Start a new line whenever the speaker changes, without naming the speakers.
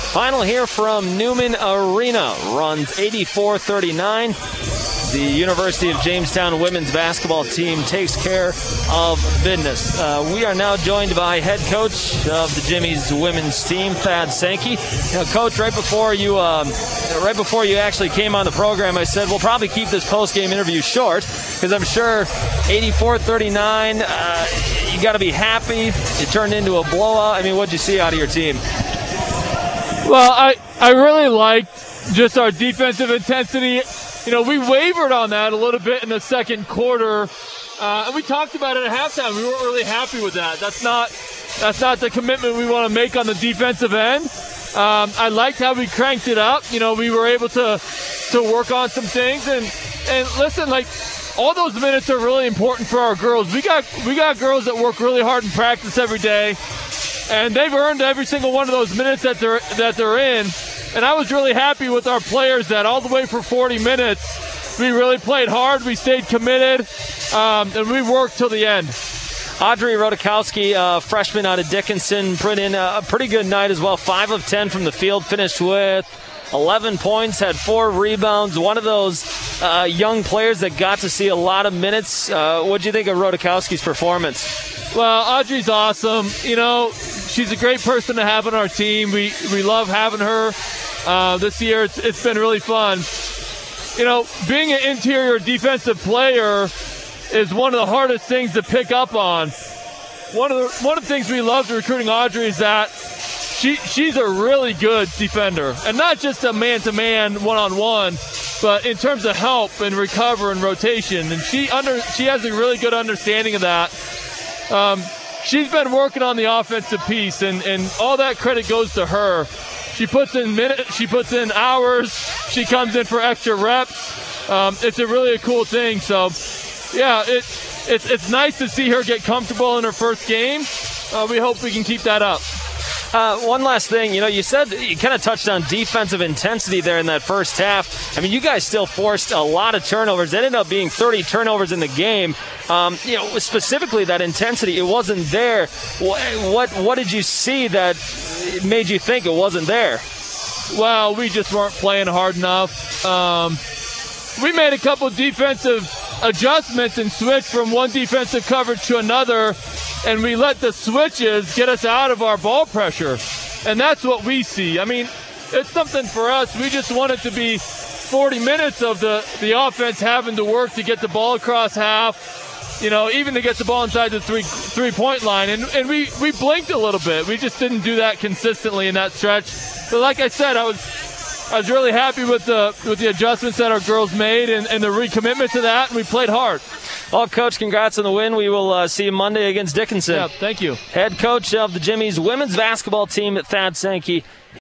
Final here from Newman Arena. Runs 84-39. The University of Jamestown women's basketball team takes care of business. We are now joined by head coach of the Jimmy's women's team, Thad Sankey. Coach, right before you actually came on the program, I said we'll probably keep this post-game interview short because I'm sure 84-39. You got to be happy. It turned into a blowout. I mean, what'd you see out of your team?
Well, I really liked just our defensive intensity. You know, we wavered on that a little bit in the second quarter, and we talked about it at halftime. We weren't really happy with that. That's not the commitment we want to make on the defensive end. I liked how we cranked it up. You know, we were able to work on some things, and listen, like, all those minutes are really important for our girls. We got girls that work really hard in practice every day, and they've earned every single one of those minutes that they're in. And I was really happy with our players that all the way for 40 minutes, we really played hard, we stayed committed, and we worked till the end.
Audrey Rodakowski, freshman out of Dickinson, put in a pretty good night as well. 5 of 10 from the field, finished with 11 points, had 4 rebounds. One of those young players that got to see a lot of minutes. What do you think of Rodakowski's performance?
Well, Audrey's awesome. You know, she's a great person to have on our team. We love having her. This year it's been really fun. You know, being an interior defensive player is one of the hardest things to pick up on. One of the things we loved recruiting Audrey is that she's a really good defender, and not just a man-to-man, one-on-one, but in terms of help and recover and rotation. And she has a really good understanding of that. She's been working on the offensive piece, and all that credit goes to her. She puts in minutes, she puts in hours, she comes in for extra reps. It's really a cool thing. So, yeah, it's nice to see her get comfortable in her first game. We hope we can keep that up.
One last thing, you know, you said you kind of touched on defensive intensity there in that first half. I mean, you guys still forced a lot of turnovers. It ended up being 30 turnovers in the game. You know, specifically that intensity, it wasn't there. What did you see that made you think it wasn't there?
Well, we just weren't playing hard enough. We made a couple defensive adjustments and switched from one defensive coverage to another, and we let the switches get us out of our ball pressure. And that's what we see. I mean, it's something for us. We just want it to be 40 minutes of the offense having to work to get the ball across half, you know, even to get the ball inside the three-point line. And we blinked a little bit. We just didn't do that consistently in that stretch. But like I said, I was really happy with the adjustments that our girls made and the recommitment to that, and we played hard.
Well, Coach, congrats on the win. We will see you Monday against Dickinson.
Yeah, thank you.
Head coach of the Jimmy's women's basketball team, Thad Sankey.